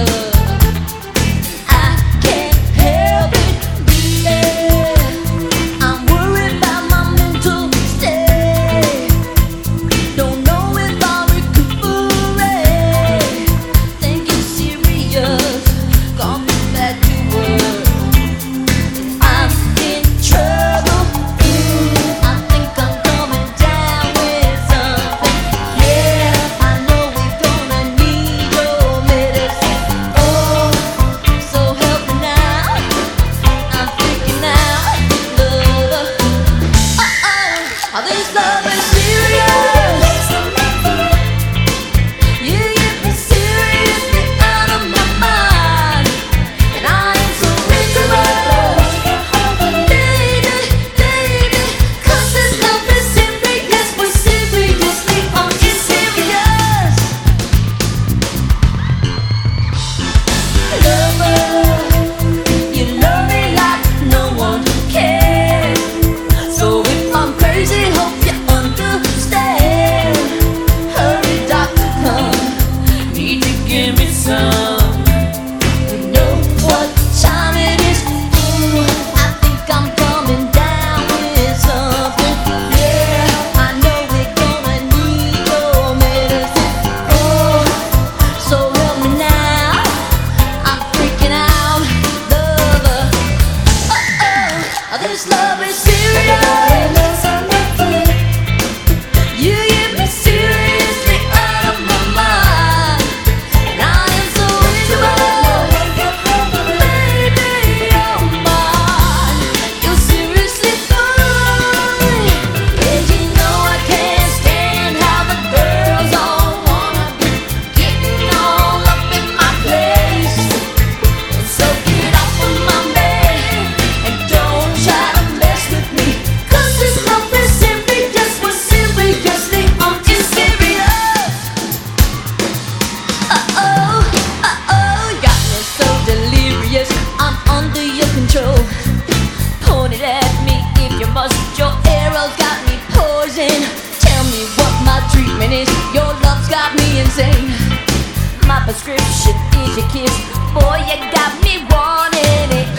prescription is your kiss. Boy, you got me wanting it.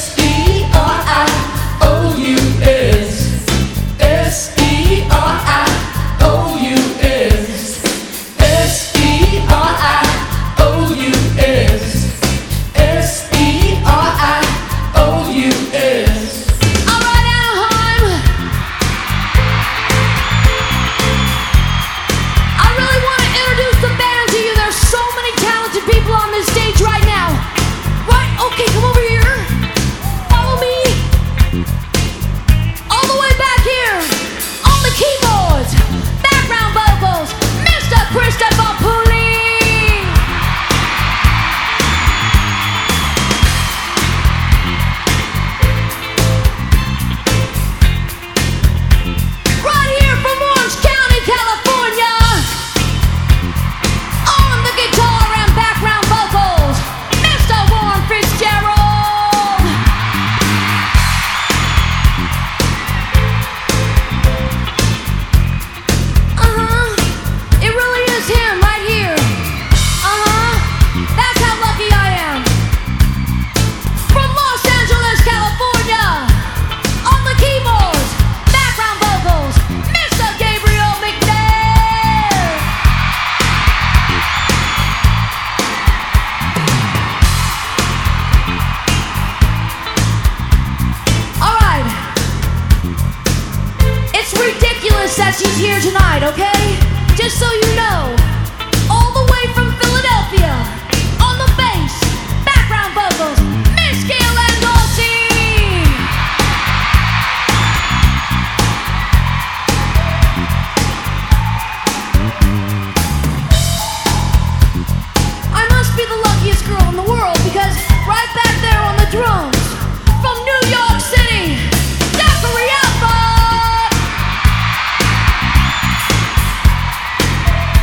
S-E-R-I-O-U-S. S-E-R-I-O-U-S. S-E-R-I-O-U-S. S-E-R-I-O-U-S. All right, Anaheim. I really want to introduce the band to you. There's so many talented people on this stage right now. Right? Okay, come over here. Follow me. All the way back here. On the keyboards, background vocals, Mr. Christopher Pooley. Right here from Orange County, California. On the guitar and background vocals, Mr. Warren Fitzgerald. It really is him right here. That's how lucky I am. From Los Angeles, California. On the keyboards, background vocals, Mr. Gabriel McNair. All right. It's ridiculous that she's here tonight, okay? Just so you know. All the way from Philadelphia. On the bass, background vocals, Miss Gail Andolci. I must be the luckiest girl in the world because right back there on the drums, from New York City, Zachary Alpha.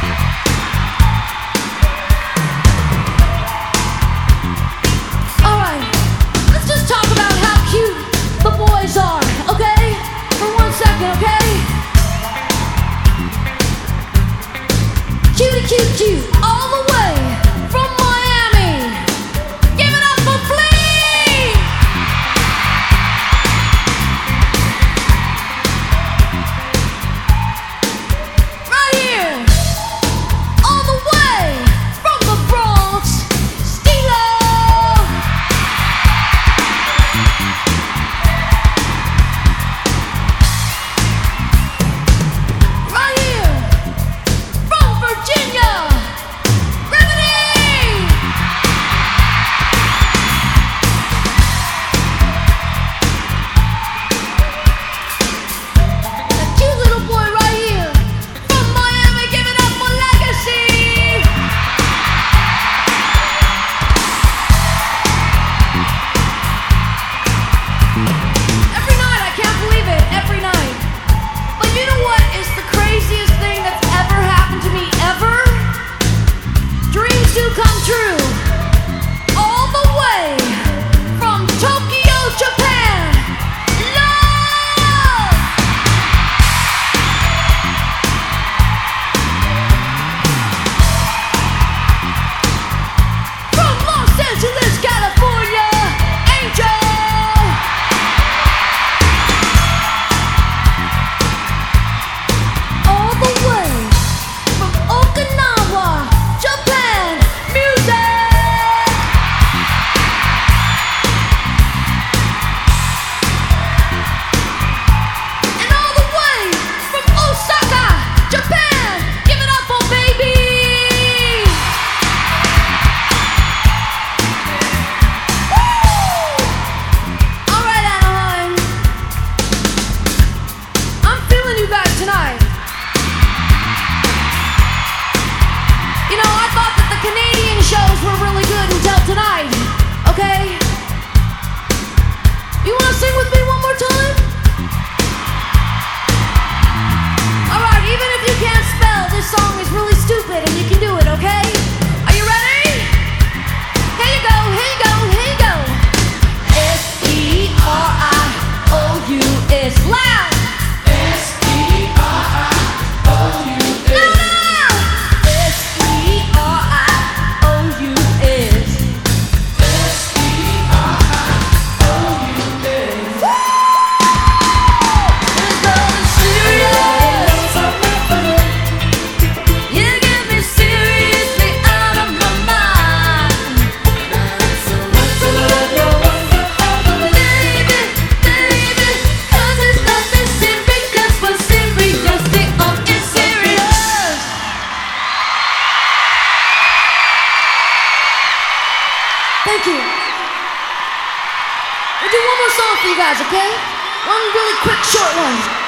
Thank you. We'll do one more song for you guys, okay? One really quick, short one.